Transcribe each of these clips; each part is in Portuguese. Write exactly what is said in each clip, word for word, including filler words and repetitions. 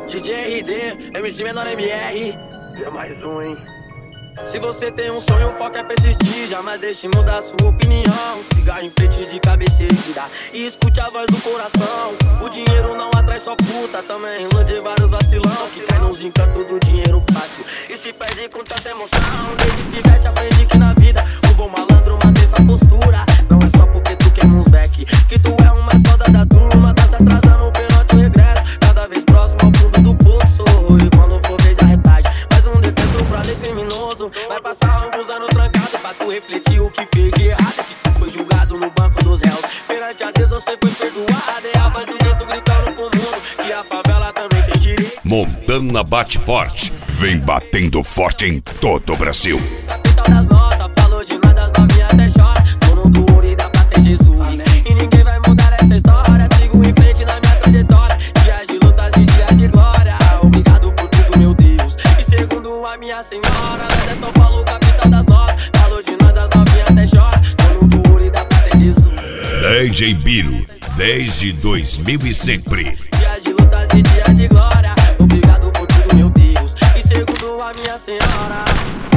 D J R D, M C Menor M R. É mais um, hein? Se você tem um sonho, o foco é persistir. Jamais deixe mudar sua opinião. Siga em frente de cabeça erguida e escute a voz do coração. O dinheiro não atrai só puta, também ilude vários vacilão que cai nos encantos do dinheiro fácil e se perde com tanta emoção. Desde pivete aprendi que na vida o bom malandro mantém sua postura. Não é só porque tu quer uns back que tu é o mais foda da turma. Tá se atrasando perante o regresso, cada vez próximo ao fundo do poço. E quando for ver já retarde, mais um detento pra ler criminoso. Vai passar alguns anos trancado pra tu refletir o que fez de errado, que tu foi julgado no banco dos réus. Perante a Deus você foi perdoado. É a voz do grito gritando pro mundo que a favela também tem direito. Montana bate forte, vem batendo forte em todo o Brasil. Capital das notas, falou de nada, as novinhas até chora. Dono do ouro e da prata é Jesus. Amém. E ninguém vai mudar essa história. Sigo em frente na minha trajetória. Dias de lutas e dias de glória. Obrigado por tudo, meu Deus. E segundo a minha senhora, nós é São Paulo, capital das notas. Falou de nós, as novinhas até chora. Dono do ouro e da prata é Jesus. D J Biro, desde dois mil e sempre. Dias de lutas e dias de glória. Obrigado por tudo, meu Deus. E segundo a minha senhora,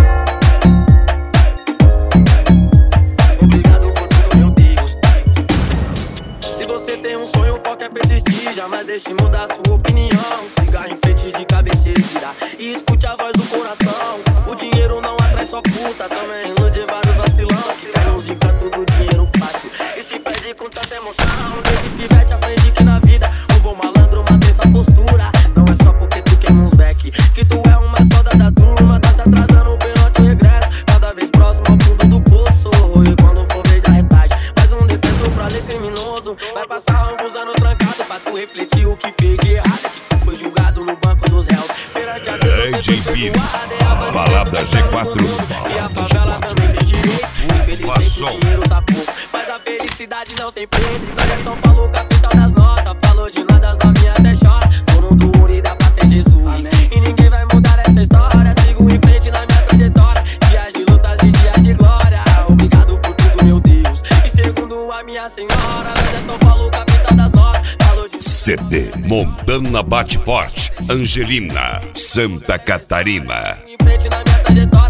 obrigado por tudo, meu Deus. Se você tem um sonho, o foco é persistir. Jamais deixe mudar sua opinião. Siga em frente de cabeça erguida e escute a voz do coração. O dinheiro não atrai só puta, também ilude vários vacilão que cai nos encantos do dinheiro fácil e se perde com tanta emoção. Desde pivete aprendi que na vida o bom malandro mantém sua postura. Não é só porque tu quer uns back que tu é o mais foda da turma. Tá se atrasando perante o regresso, cada vez próximo ao fundo do poço. E quando for ver já retarde, mais um detento pra ler criminoso. Vai passar alguns anos trancado pra tu refletir o que fez de errado, que tu foi julgado no banco dos réus. Perante a Deus você foi perdoado. É a voz do Balada G quatro. e a favela também tem direito. Infelizmente o dinheiro tá pouco, mas a felicidade não tem preço. Nós é São Paulo, capital das notas. Falou de nada, as novinhas até chora. Dono do ouro e da prata é Jesus. Amém. E ninguém vai mudar essa história. Sigo em frente na minha trajetória. Dias de lutas e dias de glória. Obrigado por tudo, meu Deus. E segundo a minha senhora, nós é São Paulo, capital das notas. Falou de C D Montana bate forte, Angelina, Santa Catarina. em frente na minha trajetória.